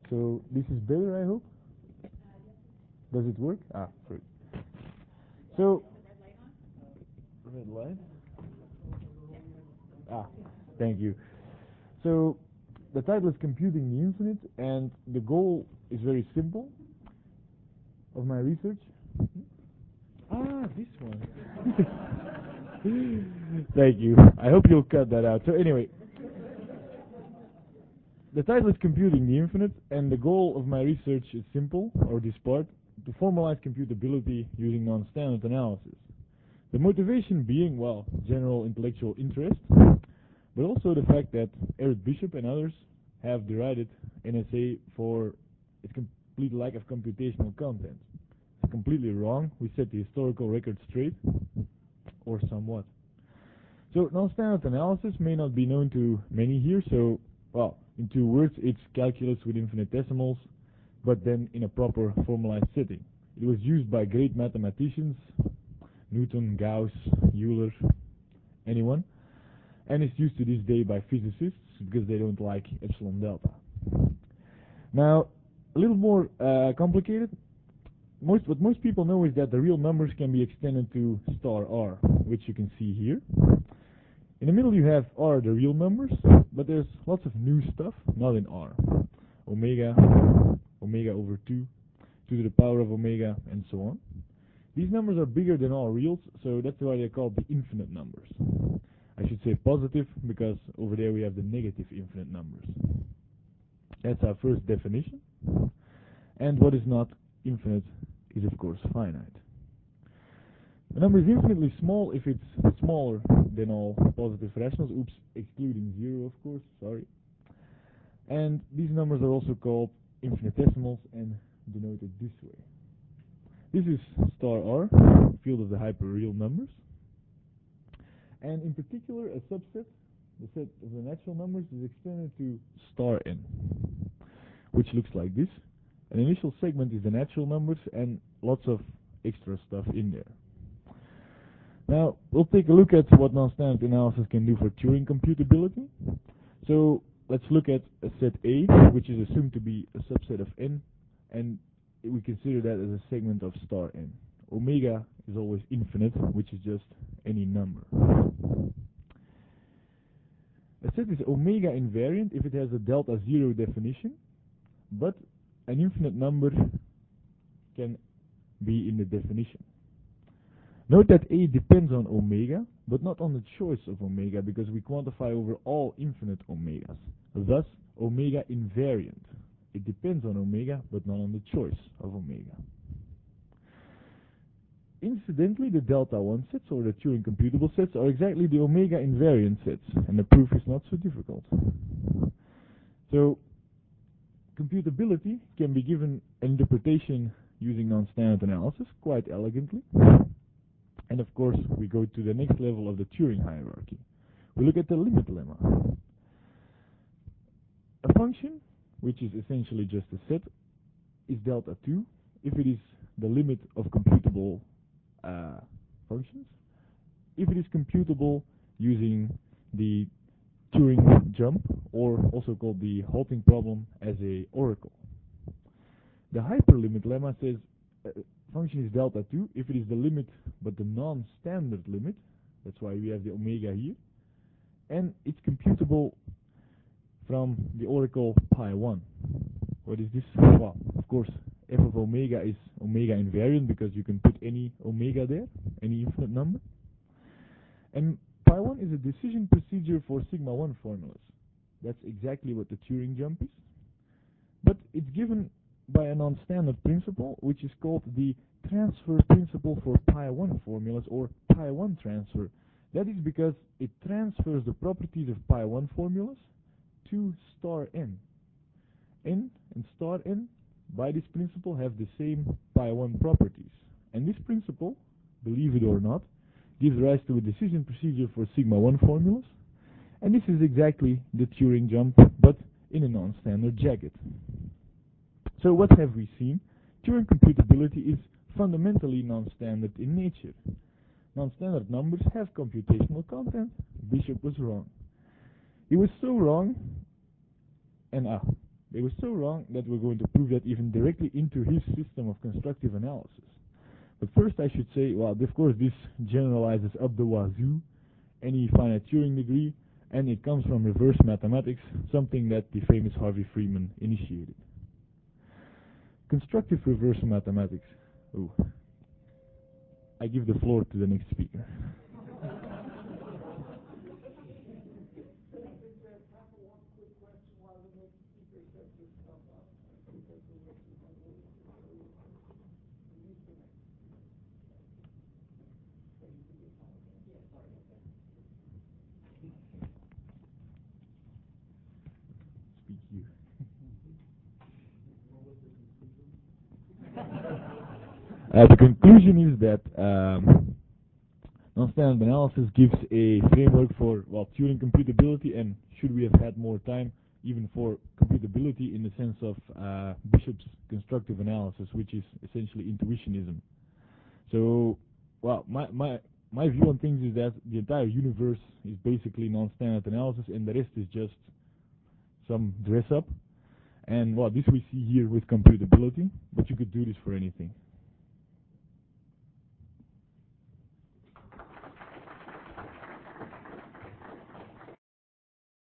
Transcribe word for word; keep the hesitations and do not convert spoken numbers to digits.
So this is better, I hope. Does it work? Ah, sorry. So red light. Ah, thank you. So the title is Computing the Infinite, and the goal is very simple of my research. Ah, this one. Thank you. I hope you'll cut that out. So anyway, the title is Computing the Infinite, and the goal of my research is simple, or this part, to formalize computability using non-standard analysis. The motivation being, well, general intellectual interest, but also the fact that Eric Bishop and others have derided N S A for its complete lack of computational content. It's completely wrong. We set the historical record straight, or somewhat. So non-standard analysis may not be known to many here, so, well, in two words, it's calculus with infinitesimals, but then in a proper formalized setting. It was used by great mathematicians, Newton, Gauss, Euler, anyone, and it's used to this day by physicists because they don't like epsilon delta. Now, a little more uh, complicated. Most, what most people know is that the real numbers can be extended to star r, which you can see here. In the middle you have r, the real numbers, but there's lots of new stuff, not in r. Omega, omega over two, two to the power of omega, and so on. These numbers are bigger than all reals, so that's why they're called the infinite numbers. I should say positive, because over there we have the negative infinite numbers. That's our first definition. And what is not infinite is, of course, finite. A number is infinitely small if it's smaller than all positive rationals. Oops, excluding zero, of course, sorry. And these numbers are also called infinitesimals and denoted this way. This is star r, field of the hyperreal numbers. And in particular, a subset, the set of the natural numbers, is extended to star n, which looks like this. An initial segment is the natural numbers and lots of extra stuff in there. Now, we'll take a look at what non-standard analysis can do for Turing computability. So, let's look at a set A, which is assumed to be a subset of n, and we consider that as a segment of star n. Omega is always infinite, which is just any number. A set is omega invariant if it has a delta zero definition, but an infinite number can be in the definition. Note that A depends on omega, but not on the choice of omega, because we quantify over all infinite omegas. Thus, omega invariant. It depends on omega, but not on the choice of omega. Incidentally, the delta one sets, or the Turing computable sets, are exactly the omega invariant sets, and the proof is not so difficult. So, computability can be given an interpretation using non-standard analysis quite elegantly. And of course, we go to the next level of the Turing hierarchy. We look at the limit lemma. A function, which is essentially just a set, is delta two if it is the limit of computable uh, functions, if it is computable using the Turing jump, or also called the halting problem, as a oracle. The hyperlimit lemma says a function is delta two if it is the limit but the non-standard limit. That's why we have the omega here. And it's computable from the oracle pi one. What is this? Well, of course, f of omega is omega invariant because you can put any omega there, any infinite number. And pi one is a decision procedure for sigma one formulas. That's exactly what the Turing jump is. But it's given by a non-standard principle, which is called the transfer principle for pi one formulas, or pi one transfer. That is because it transfers the properties of pi one formulas to star n. N and star n, by this principle, have the same pi one properties. And this principle, believe it or not, gives rise to a decision procedure for sigma one formulas. And this is exactly the Turing jump, but in a non-standard jacket. So what have we seen? Turing computability is fundamentally non-standard in nature. Non-standard numbers have computational content. Bishop was wrong. He was so wrong, and ah, They were so wrong that we're going to prove that even directly into his system of constructive analysis. But first I should say, well, of course this generalizes up the wazoo, any finite Turing degree, and it comes from reverse mathematics, something that the famous Harvey Freeman initiated. Constructive reverse mathematics. Ooh. I give the floor to the next speaker. Speak you. Uh, the conclusion is that um, non-standard analysis gives a framework for, well, Turing computability, and should we have had more time, even for computability in the sense of uh, Bishop's constructive analysis, which is essentially intuitionism. So, well, my, my, my view on things is that the entire universe is basically non-standard analysis, and the rest is just some dress-up. And, well, this we see here with computability, but you could do this for anything.